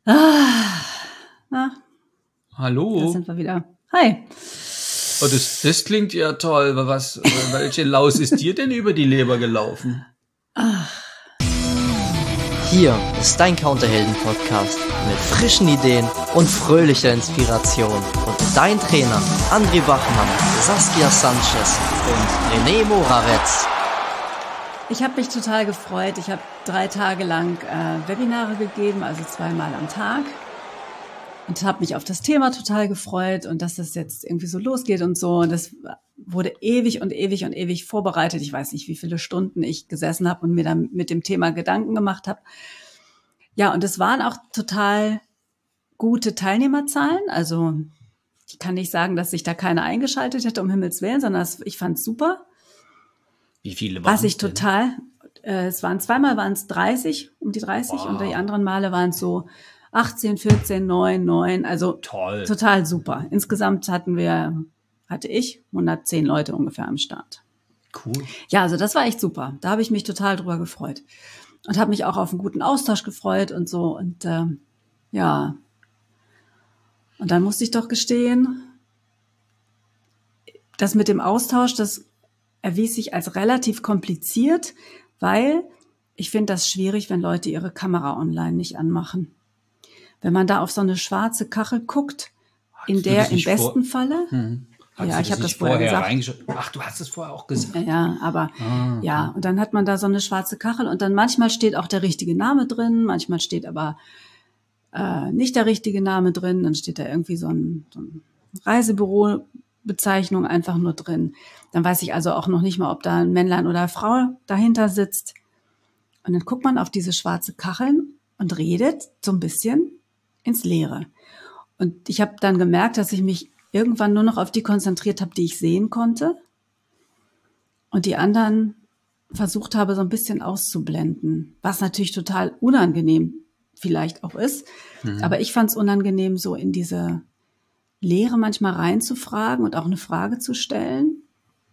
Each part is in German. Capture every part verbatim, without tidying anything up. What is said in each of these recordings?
Ah, na, Hallo. Da sind wir wieder. Hi. Oh, das, das klingt ja toll. Was, welche Laus ist dir denn über die Leber gelaufen? Ach. Hier ist dein Counterhelden-Podcast mit frischen Ideen und fröhlicher Inspiration. Und dein Trainer André Bachmann, Saskia Sanchez und René Moravetz. Ich habe mich total gefreut. Ich habe drei Tage lang äh, Webinare gegeben, also zweimal am Tag. Und habe mich auf das Thema total gefreut und dass das jetzt irgendwie so losgeht und so. Und das wurde ewig und ewig und ewig vorbereitet. Ich weiß nicht, wie viele Stunden ich gesessen habe und mir dann mit dem Thema Gedanken gemacht habe. Ja, und es waren auch total gute Teilnehmerzahlen. Also ich kann nicht sagen, dass sich da keiner eingeschaltet hätte, um Himmels Willen, sondern ich fand es super. Wie viele waren Was ich denn? total, äh, es waren zweimal waren es dreißig, um die dreißig Wow. und die anderen Male waren es so achtzehn, vierzehn, neun, neun, also Toll. total super. Insgesamt hatten wir, hatte ich hundertzehn Leute ungefähr am Start. Cool. Ja, also das war echt super. Da habe ich mich total drüber gefreut und habe mich auch auf einen guten Austausch gefreut und so und ähm, ja. Und dann musste ich doch gestehen, das mit dem Austausch, das erwies sich als relativ kompliziert, weil ich finde das schwierig, wenn Leute ihre Kamera online nicht anmachen. Wenn man da auf so eine schwarze Kachel guckt, in Hattest du der das im nicht vor- besten Falle, Hm. Hattest Ja, du ich hab das nicht vorher vorher gesagt. reingeschaut? Ach, du hast es vorher auch gesagt. ja, aber Ah, ja, und dann hat man da so eine schwarze Kachel und dann manchmal steht auch der richtige Name drin, manchmal steht aber äh, nicht der richtige Name drin, dann steht da irgendwie so ein, so ein Reisebüro-Bezeichnung einfach nur drin. Dann weiß ich also auch noch nicht mal, ob da ein Männlein oder eine Frau dahinter sitzt. Und dann guckt man auf diese schwarze Kacheln und redet so ein bisschen ins Leere. Und ich habe dann gemerkt, dass ich mich irgendwann nur noch auf die konzentriert habe, die ich sehen konnte. Und die anderen versucht habe, so ein bisschen auszublenden. Was natürlich total unangenehm vielleicht auch ist. Mhm. Aber ich fand es unangenehm, so in diese Leere manchmal reinzufragen und auch eine Frage zu stellen.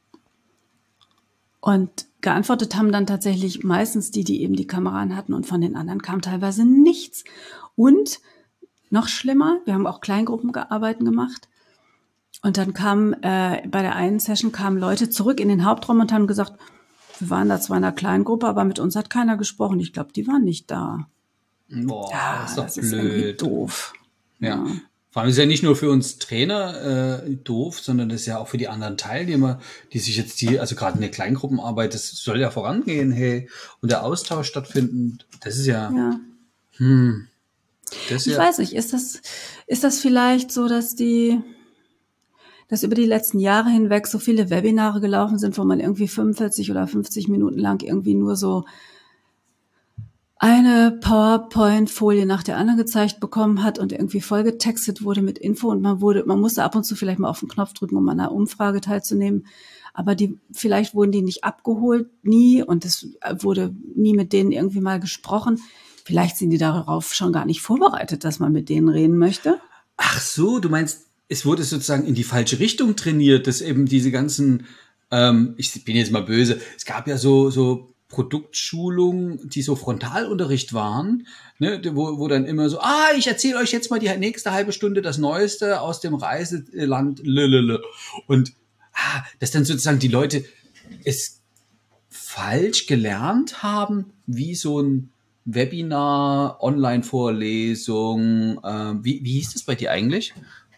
Und geantwortet haben dann tatsächlich meistens die, die eben die Kamera an hatten. Und von den anderen kam teilweise nichts. Und noch schlimmer, wir haben auch Kleingruppenarbeiten gemacht. Und dann kam äh, bei der einen Session kamen Leute zurück in den Hauptraum und haben gesagt, wir waren da zwar in einer Kleingruppe, aber mit uns hat keiner gesprochen. Ich glaube, die waren nicht da. Boah, Ja, ist doch das ist irgendwie blöd. doof. Ja. Vor allem ist ja nicht nur für uns Trainer äh, doof, sondern das ist ja auch für die anderen Teilnehmer, die sich jetzt die, also gerade in der Kleingruppenarbeit, das soll ja vorangehen, hey, und der Austausch stattfinden. Das ist ja, Ja. hm, das ist Ich ja, weiß nicht, ist das, ist das vielleicht so, dass die, dass über die letzten Jahre hinweg so viele Webinare gelaufen sind, wo man irgendwie fünfundvierzig oder fünfzig Minuten lang irgendwie nur so eine PowerPoint-Folie nach der anderen gezeigt bekommen hat und irgendwie vollgetextet wurde mit Info und man wurde, man musste ab und zu vielleicht mal auf den Knopf drücken, um an einer Umfrage teilzunehmen. Aber die, vielleicht wurden die nicht abgeholt, nie, und es wurde nie mit denen irgendwie mal gesprochen. Vielleicht sind die darauf schon gar nicht vorbereitet, dass man mit denen reden möchte. ach so, du meinst, es wurde sozusagen in die falsche Richtung trainiert, dass eben diese ganzen, ähm, ich bin jetzt mal böse, es gab ja so, so Produktschulungen, die so Frontalunterricht waren, ne, wo, wo dann immer so, ah, ich erzähle euch jetzt mal die nächste halbe Stunde das Neueste aus dem Reiseland, lelele. Und ah, dass dann sozusagen die Leute es falsch gelernt haben, wie so ein Webinar, Online-Vorlesung, äh, wie, wie hieß das bei dir eigentlich?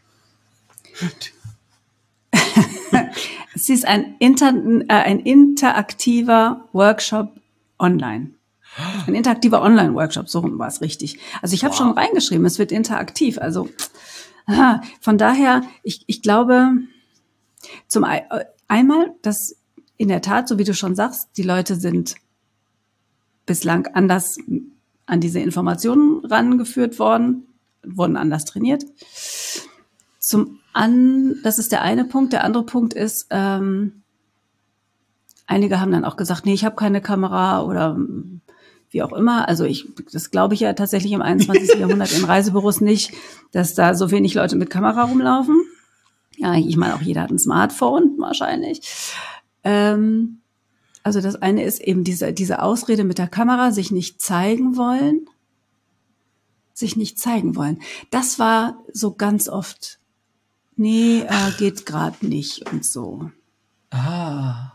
Es ist ein, inter, äh, ein interaktiver Workshop online. Ein interaktiver Online-Workshop, so rum war es richtig. Also ich habe Wow. schon reingeschrieben, es wird interaktiv. Also aha, von daher, ich, ich glaube, zum ein, einmal, dass in der Tat, so wie du schon sagst, die Leute sind bislang anders an diese Informationen rangeführt worden, wurden anders trainiert. Zum an, das ist der eine Punkt. Der andere Punkt ist, ähm, einige haben dann auch gesagt, nee, ich habe keine Kamera oder wie auch immer. Also ich, das glaube ich ja tatsächlich im einundzwanzigsten Jahrhundert in Reisebüros nicht, dass da so wenig Leute mit Kamera rumlaufen. Ja, ich meine, auch jeder hat ein Smartphone wahrscheinlich. Ähm, also das eine ist eben diese, diese Ausrede mit der Kamera, sich nicht zeigen wollen, sich nicht zeigen wollen. Das war so ganz oft, nee, äh, geht gerade nicht und so. Ah,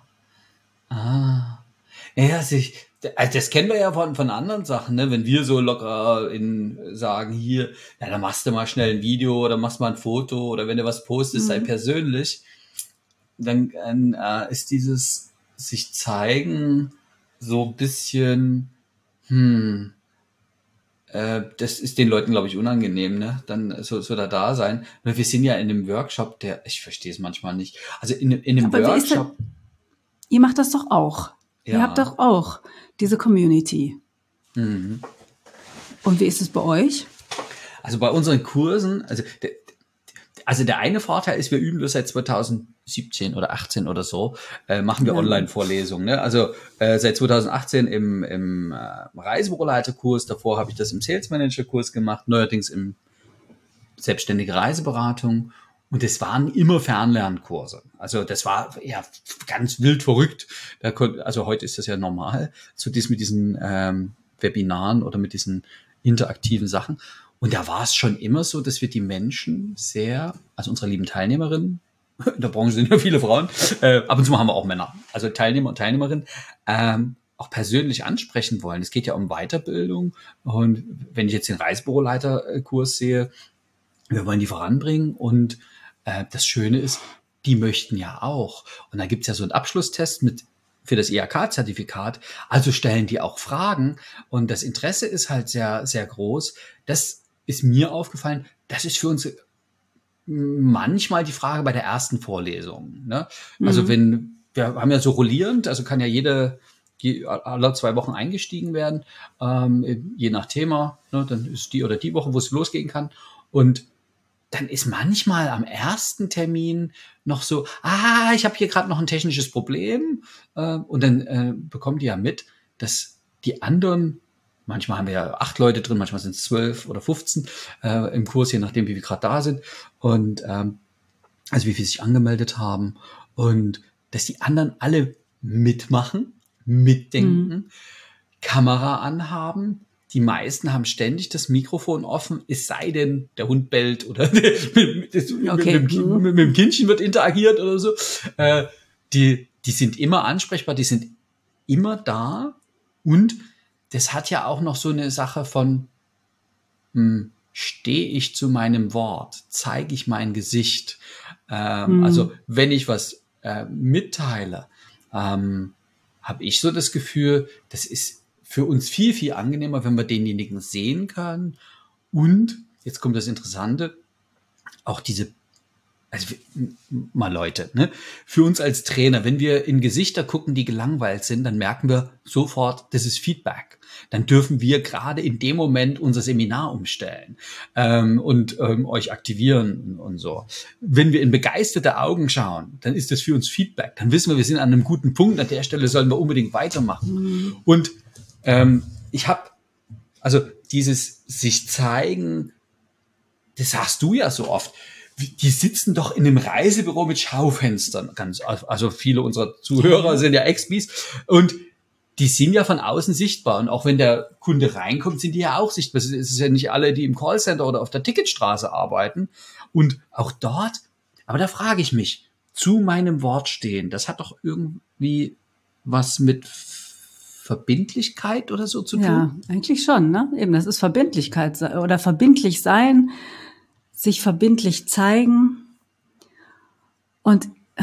ah. Ja, sich, also das kennen wir ja von, von anderen Sachen, ne? Wenn wir so locker in, sagen, hier, ja, dann machst du mal schnell ein Video oder machst mal ein Foto oder wenn du was postest, mhm. sei persönlich, dann äh, ist dieses sich zeigen so ein bisschen, hm, äh, das ist den Leuten, glaube ich, unangenehm, ne? Dann so, so da da sein. Weil wir sind ja in einem Workshop, der, ich verstehe es manchmal nicht. Also in, in einem Aber Workshop. Das, ihr macht das doch auch. Ja. Ihr habt doch auch diese Community. Mhm. Und wie ist es bei euch? Also bei unseren Kursen, also der, also der eine Vorteil ist, wir üben das seit zweitausendsiebzehn oder achtzehn oder so, äh, machen wir ja. Online-Vorlesungen. Ne? Also äh, seit zweitausendachtzehn im, im äh, Reisebüroleiterkurs, davor habe ich das im Sales Manager-Kurs gemacht, neuerdings im selbstständige Reiseberatung. Und es waren immer Fernlernkurse. Also das war ja ganz wild verrückt. Da konnt, also heute ist das ja normal, so dies mit diesen ähm, Webinaren oder mit diesen interaktiven Sachen. Und da war es schon immer so, dass wir die Menschen sehr, also unsere lieben Teilnehmerinnen, in der Branche sind ja viele Frauen, äh, ab und zu haben wir auch Männer, also Teilnehmer und Teilnehmerinnen, ähm, auch persönlich ansprechen wollen. Es geht ja um Weiterbildung. Und wenn ich jetzt den Reisebüroleiterkurs sehe, wir wollen die voranbringen und äh, das Schöne ist, die möchten ja auch. Und da gibt's ja so einen Abschlusstest mit für das I H K-Zertifikat. Also stellen die auch Fragen und das Interesse ist halt sehr, sehr groß. Das ist mir aufgefallen. Das ist für uns manchmal die Frage bei der ersten Vorlesung. Ne? Mhm. Also wenn, wir haben ja so rollierend, also kann ja jede, alle zwei Wochen eingestiegen werden, ähm, je nach Thema. Ne? Dann ist die oder die Woche, wo es losgehen kann. Und dann ist manchmal am ersten Termin noch so, ah, ich habe hier gerade noch ein technisches Problem. Äh, und dann äh, bekommen die ja mit, dass die anderen, manchmal haben wir ja acht Leute drin, manchmal sind es zwölf oder fünfzehn äh, im Kurs, je nachdem, wie wir gerade da sind. Und ähm, also wie viele sich angemeldet haben. Und dass die anderen alle mitmachen, mitdenken, mhm. Kamera anhaben. Die meisten haben ständig das Mikrofon offen, es sei denn, der Hund bellt oder mit, das, okay. mit, mit, mit, mit dem Kindchen wird interagiert oder so. Äh, die, die sind immer ansprechbar, die sind immer da. Und das hat ja auch noch so eine Sache von, hm, stehe ich zu meinem Wort? Zeige ich mein Gesicht? Ähm, mhm. Also wenn ich was äh, mitteile, ähm, habe ich so das Gefühl, das ist für uns viel, viel angenehmer, wenn wir denjenigen sehen können. Und, jetzt kommt das Interessante, auch diese, also mal Leute, ne? Für uns als Trainer, wenn wir in Gesichter gucken, die gelangweilt sind, dann merken wir sofort, das ist Feedback. Dann dürfen wir gerade in dem Moment unser Seminar umstellen ähm, und ähm, euch aktivieren und, und so. Wenn wir in begeisterte Augen schauen, dann ist das für uns Feedback. Dann wissen wir, wir sind an einem guten Punkt. An der Stelle sollen wir unbedingt weitermachen. Mhm. Und ähm, ich habe, also dieses sich zeigen, das sagst du ja so oft. Die sitzen doch in einem Reisebüro mit Schaufenstern. Ganz, also viele unserer Zuhörer sind ja Ex-Bis und die sind ja von außen sichtbar. Und auch wenn der Kunde reinkommt, sind die ja auch sichtbar. Es ist ja nicht alle, die im Callcenter oder auf der Ticketstraße arbeiten. Und auch dort, aber da frage ich mich, zu meinem Wort stehen, das hat doch irgendwie was mit Verbindlichkeit oder so zu tun? Ja, eigentlich schon, ne? Eben, das ist Verbindlichkeit oder verbindlich sein, sich verbindlich zeigen. Und äh,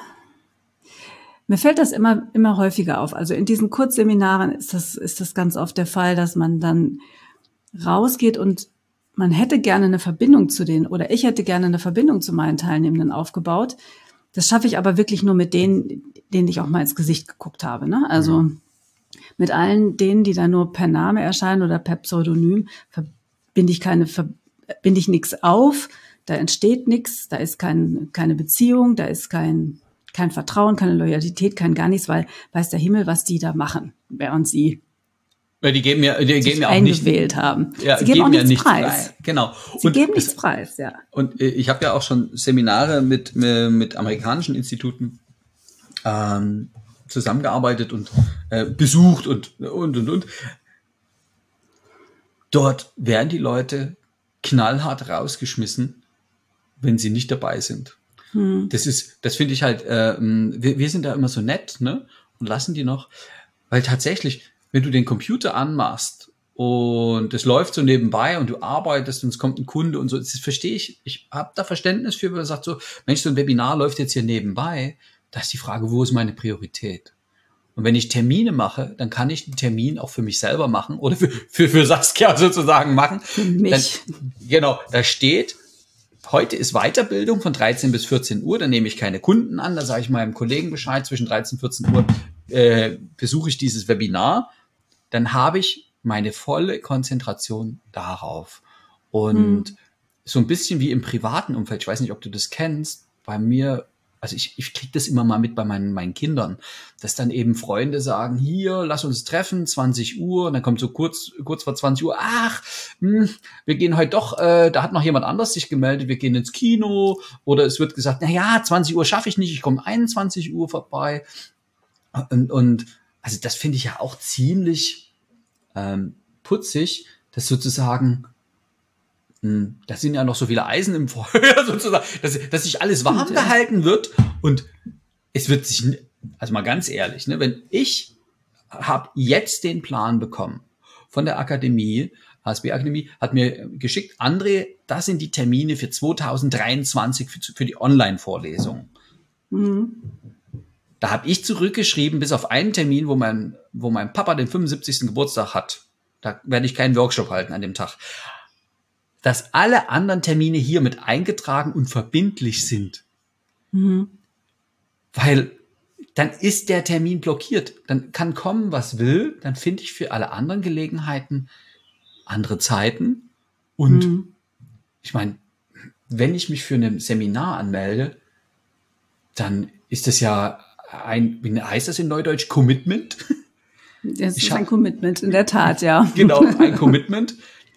mir fällt das immer, immer häufiger auf. Also in diesen Kurzseminaren ist das, ist das ganz oft der Fall, dass man dann rausgeht und man hätte gerne eine Verbindung zu denen oder ich hätte gerne eine Verbindung zu meinen Teilnehmenden aufgebaut. Das schaffe ich aber wirklich nur mit denen, denen ich auch mal ins Gesicht geguckt habe, ne? Also mhm. mit allen denen, die da nur per Name erscheinen oder per Pseudonym, verbinde ich keine, verbinde ich nichts auf, da entsteht nichts, da ist kein, keine Beziehung, da ist kein, kein Vertrauen, keine Loyalität, kein gar nichts, weil weiß der Himmel, was die da machen, während sie ja, die geben ja, die geben ja auch eingewählt nicht, haben. Ja, sie geben, geben auch ja nichts nichts preis. Frei. Genau. Sie und geben nichts das, preis, ja. Und ich habe ja auch schon Seminare mit, mit amerikanischen Instituten ähm, zusammengearbeitet und äh, besucht und, und, und, und. dort werden die Leute knallhart rausgeschmissen, wenn sie nicht dabei sind. Hm. Das ist, das finde ich halt, äh, wir, wir sind da immer so nett, ne? Und lassen die noch, weil tatsächlich, wenn du den Computer anmachst und es läuft so nebenbei und du arbeitest und es kommt ein Kunde und so, das verstehe ich, ich habe da Verständnis für, wenn man sagt so, Mensch, so ein Webinar läuft jetzt hier nebenbei, da ist die Frage, wo ist meine Priorität? Und wenn ich Termine mache, dann kann ich einen Termin auch für mich selber machen oder für, für, für Saskia sozusagen machen. Für mich. Dann, genau, da steht, heute ist Weiterbildung von dreizehn bis vierzehn Uhr, dann nehme ich keine Kunden an, da sage ich meinem Kollegen Bescheid, zwischen dreizehn und vierzehn Uhr äh, besuche ich dieses Webinar, dann habe ich meine volle Konzentration darauf. Und hm. so ein bisschen wie im privaten Umfeld, ich weiß nicht, ob du das kennst, bei mir, also ich, ich kriege das immer mal mit bei meinen, meinen Kindern, dass dann eben Freunde sagen, hier, lass uns treffen, zwanzig Uhr, und dann kommt so kurz, kurz vor zwanzig Uhr, ach, mh, wir gehen heute doch, äh, da hat noch jemand anders sich gemeldet, wir gehen ins Kino, oder es wird gesagt, na ja, zwanzig Uhr schaffe ich nicht, ich komme einundzwanzig Uhr vorbei. Und, und also das finde ich ja auch ziemlich ähm, putzig, dass sozusagen da sind ja noch so viele Eisen im Feuer sozusagen, dass, dass sich alles warm gehalten wird und es wird sich, also mal ganz ehrlich, ne, wenn ich habe jetzt den Plan bekommen von der Akademie, H S B Akademie, hat mir geschickt, André, das sind die Termine für zwanzig dreiundzwanzig für, für die Online-Vorlesung. Mhm. Da habe ich zurückgeschrieben, bis auf einen Termin, wo mein, wo mein Papa den fünfundsiebzigsten Geburtstag hat. Da werde ich keinen Workshop halten an dem Tag. Dass alle anderen Termine hier mit eingetragen und verbindlich sind. Mhm. Weil dann ist der Termin blockiert. Dann kann kommen, was will. Dann finde ich für alle anderen Gelegenheiten andere Zeiten. Und mhm. ich meine, wenn ich mich für ein Seminar anmelde, dann ist das ja ein, wie heißt das in Neudeutsch, Commitment? Das ist hab, ein Commitment, in der Tat, ja. Genau, ein Commitment.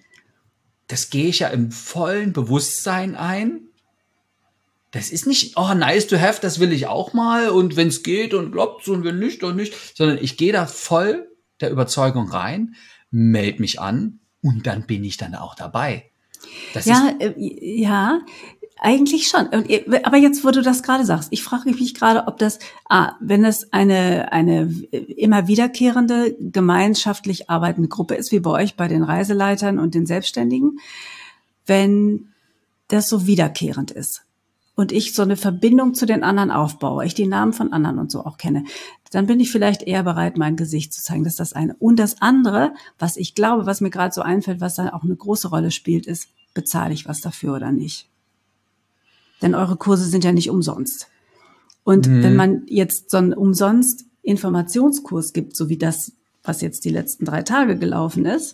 Das gehe ich ja im vollen Bewusstsein ein. Das ist nicht, oh, nice to have, das will ich auch mal und wenn es geht und klappt und wenn nicht, dann nicht, sondern ich gehe da voll der Überzeugung rein, melde mich an und dann bin ich dann auch dabei. Das ja, ist, äh, ja, eigentlich schon. Aber jetzt, wo du das gerade sagst, ich frage mich gerade, ob das, ah, wenn es eine eine immer wiederkehrende, gemeinschaftlich arbeitende Gruppe ist, wie bei euch bei den Reiseleitern und den Selbstständigen, wenn das so wiederkehrend ist und ich so eine Verbindung zu den anderen aufbaue, ich die Namen von anderen und so auch kenne, dann bin ich vielleicht eher bereit, mein Gesicht zu zeigen. Das ist das eine. Und das andere, was ich glaube, was mir gerade so einfällt, was dann auch eine große Rolle spielt, ist, bezahle ich was dafür oder nicht? Denn eure Kurse sind ja nicht umsonst. Und mhm. wenn man jetzt so einen umsonst Informationskurs gibt, so wie das, was jetzt die letzten drei Tage gelaufen ist,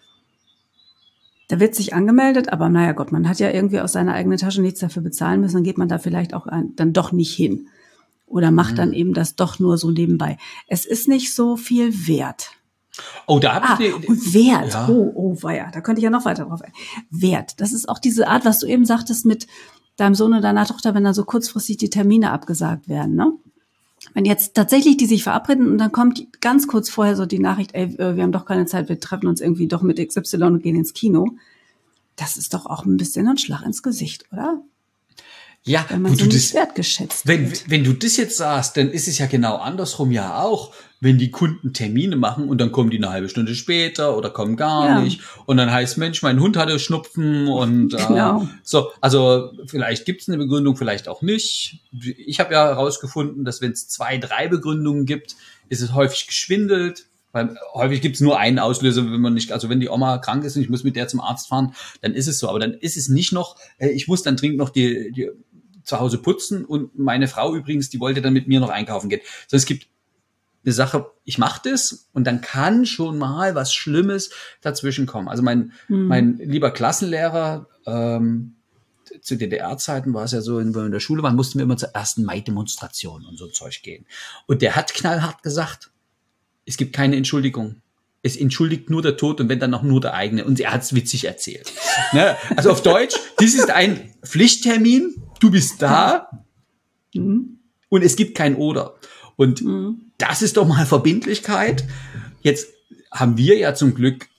da wird sich angemeldet, aber naja Gott, man hat ja irgendwie aus seiner eigenen Tasche nichts dafür bezahlen müssen, dann geht man da vielleicht auch ein, dann doch nicht hin. Oder macht mhm. dann eben das doch nur so nebenbei. Es ist nicht so viel wert. Oh, da habe ah, ich eine, und Wert. Ja. Oh, oh, weia, da könnte ich ja noch weiter drauf ein. Wert. Das ist auch diese Art, was du eben sagtest mit deinem Sohn und deiner Tochter, wenn dann so kurzfristig die Termine abgesagt werden, ne? Wenn jetzt tatsächlich die sich verabreden und dann kommt ganz kurz vorher so die Nachricht, ey, wir haben doch keine Zeit, wir treffen uns irgendwie doch mit X Y und gehen ins Kino. Das ist doch auch ein bisschen ein Schlag ins Gesicht, oder? Ja, wenn man so nicht das, wertgeschätzt wenn, wird. Wenn du das jetzt sagst, dann ist es ja genau andersrum ja auch, wenn die Kunden Termine machen und dann kommen die eine halbe Stunde später oder kommen gar ja. nicht und dann heißt, Mensch, mein Hund hatte Schnupfen und genau. äh, so, also vielleicht gibt es eine Begründung, vielleicht auch nicht. Ich habe ja herausgefunden, dass wenn es zwei, drei Begründungen gibt, ist es häufig geschwindelt. Weil häufig gibt es nur einen Auslöser, wenn man nicht, also wenn die Oma krank ist und ich muss mit der zum Arzt fahren, dann ist es so. Aber dann ist es nicht noch, äh, ich muss dann dringend noch die, die zu Hause putzen und meine Frau übrigens, die wollte dann mit mir noch einkaufen gehen. Sondern es gibt eine Sache, ich mache das und dann kann schon mal was Schlimmes dazwischen kommen. Also mein, mhm. mein lieber Klassenlehrer, ähm, zu D D R-Zeiten war es ja so, wenn wir in der Schule waren, mussten wir immer zur ersten Mai-Demonstration und so Zeug gehen. Und der hat knallhart gesagt, es gibt keine Entschuldigung. Es entschuldigt nur der Tod und wenn dann auch nur der eigene. Und er hat es witzig erzählt. Ne? Also auf Deutsch, dies ist ein Pflichttermin, du bist da mhm. und es gibt kein Oder. Und mhm. das ist doch mal Verbindlichkeit. Jetzt haben wir ja zum Glück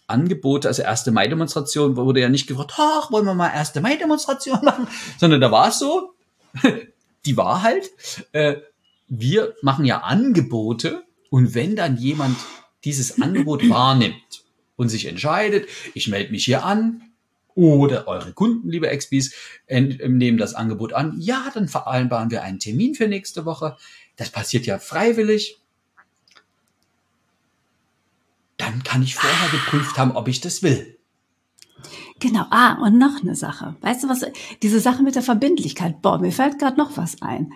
Angebote, also erste Mai-Demonstration, wurde ja nicht gefragt, ach, wollen wir mal erste Mai-Demonstration machen, sondern da war es so, die Wahrheit, äh, wir machen ja Angebote und wenn dann jemand dieses Angebot wahrnimmt und sich entscheidet, ich melde mich hier an oder eure Kunden, liebe Expis, nehmen das Angebot an, ja, dann vereinbaren wir einen Termin für nächste Woche, das passiert ja freiwillig. Dann kann ich vorher geprüft haben, ob ich das will. Genau. Ah, und noch eine Sache. Weißt du was? Diese Sache mit der Verbindlichkeit. Boah, mir fällt gerade noch was ein.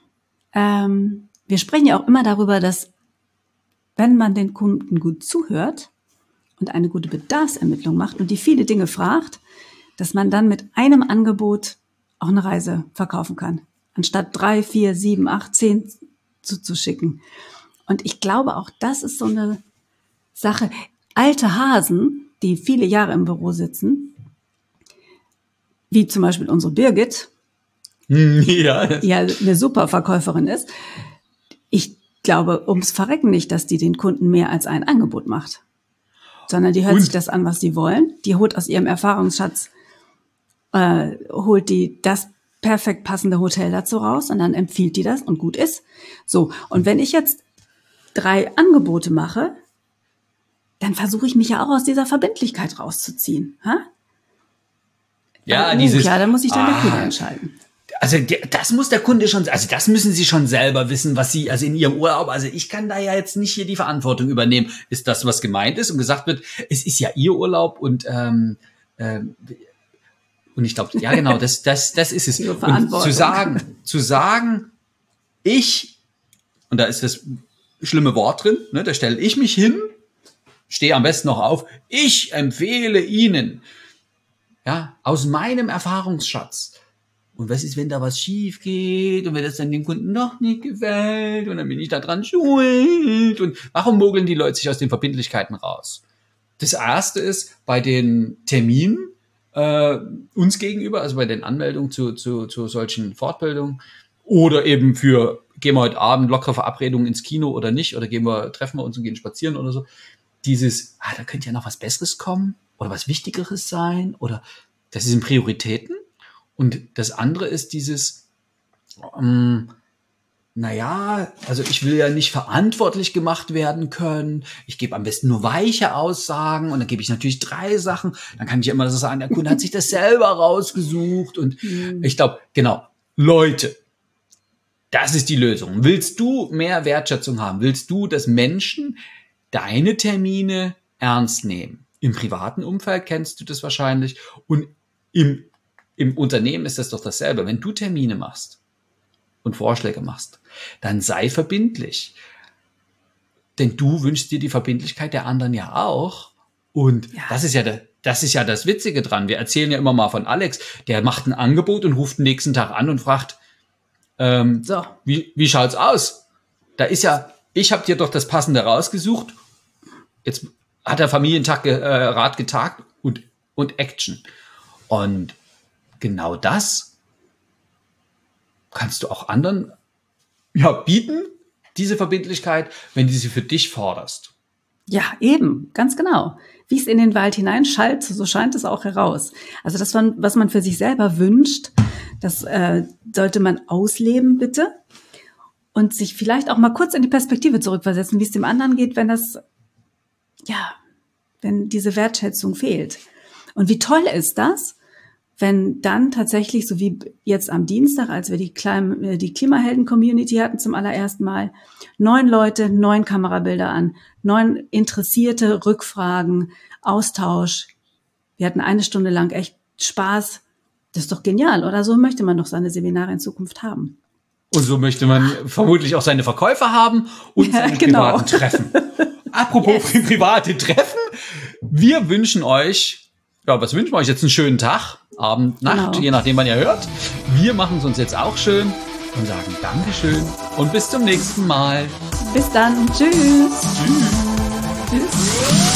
Ähm, wir sprechen ja auch immer darüber, dass wenn man den Kunden gut zuhört und eine gute Bedarfsermittlung macht und die viele Dinge fragt, dass man dann mit einem Angebot auch eine Reise verkaufen kann. Anstatt drei, vier, sieben, acht, zehn zuzuschicken. Und ich glaube, auch das ist so eine Sache. Alte Hasen, die viele Jahre im Büro sitzen, wie zum Beispiel unsere Birgit, ja, ja eine super Verkäuferin ist. Ich glaube ums Verrecken nicht, dass die den Kunden mehr als ein Angebot macht, sondern die hört Und? sich das an, was die wollen. Die holt aus ihrem Erfahrungsschatz, äh, holt die das perfekt passende Hotel dazu raus und dann empfiehlt die das und gut ist. So, und wenn ich jetzt drei Angebote mache, dann versuche ich mich ja auch aus dieser Verbindlichkeit rauszuziehen. Ha? Ja, uh, dieses, ja, dann muss ich dann ah, der Kunde entscheiden. Also das muss der Kunde schon, also das müssen Sie schon selber wissen, was Sie, also in Ihrem Urlaub, also ich kann da ja jetzt nicht hier die Verantwortung übernehmen. Ist das, was gemeint ist und gesagt wird, es ist ja Ihr Urlaub und ähm, ähm, und ich glaube, ja genau, das das das ist es. Und zu sagen, zu sagen, ich, und da ist das schlimme Wort drin, ne, da stelle ich mich hin, stehe am besten noch auf, ich empfehle Ihnen, ja, aus meinem Erfahrungsschatz. Und was ist, wenn da was schief geht und wenn das dann dem Kunden noch nicht gefällt und dann bin ich da dran schuld und warum mogeln die Leute sich aus den Verbindlichkeiten raus? Das erste ist bei den Terminen äh, uns gegenüber, also bei den Anmeldungen zu, zu, zu solchen Fortbildungen oder eben für, gehen wir heute Abend lockere Verabredungen ins Kino oder nicht oder gehen wir, treffen wir uns und gehen spazieren oder so. Dieses, ah, da könnte ja noch was Besseres kommen oder was Wichtigeres sein oder das sind Prioritäten. Und das andere ist dieses, ähm, naja, also ich will ja nicht verantwortlich gemacht werden können. Ich gebe am besten nur weiche Aussagen und dann gebe ich natürlich drei Sachen. Dann kann ich immer so sagen, der Kunde hat sich das selber rausgesucht. Und mhm. ich glaube, genau, Leute, das ist die Lösung. Willst du mehr Wertschätzung haben? Willst du, dass Menschen deine Termine ernst nehmen? Im privaten Umfeld kennst du das wahrscheinlich und im Im Unternehmen ist das doch dasselbe. Wenn du Termine machst und Vorschläge machst, dann sei verbindlich. Denn du wünschst dir die Verbindlichkeit der anderen ja auch. Und ja. das ist ja der, das ist ja das Witzige dran. Wir erzählen ja immer mal von Alex, der macht ein Angebot und ruft den nächsten Tag an und fragt, ähm, so. wie, wie schaut's aus? Da ist ja, ich habe dir doch das Passende rausgesucht. Jetzt hat der Familientag äh, Rat getagt und, und Action. Und genau das kannst du auch anderen ja, bieten, diese Verbindlichkeit, wenn du sie für dich forderst. Ja, eben, ganz genau. Wie es in den Wald hineinschallt, so scheint es auch heraus. Also das, was man für sich selber wünscht, das äh, sollte man ausleben, bitte. Und sich vielleicht auch mal kurz in die Perspektive zurückversetzen, wie es dem anderen geht, wenn das, ja, wenn diese Wertschätzung fehlt. Und wie toll ist das, wenn dann tatsächlich, so wie jetzt am Dienstag, als wir die, Klima, die Klimahelden-Community hatten zum allerersten Mal, neun Leute, neun Kamerabilder an, neun Interessierte, Rückfragen, Austausch. Wir hatten eine Stunde lang echt Spaß. Das ist doch genial, oder? So möchte man doch seine Seminare in Zukunft haben. Und so möchte man vermutlich auch seine Verkäufer haben und ja, seine genau. privaten Treffen. Apropos yes. private Treffen. Wir wünschen euch, ja, was wünschen wir euch jetzt? Einen schönen Tag, Abend, Nacht, genau. je nachdem, wann ihr hört. Wir machen es uns jetzt auch schön und sagen Dankeschön und bis zum nächsten Mal. Bis dann. Tschüss. Tschüss. Tschüss.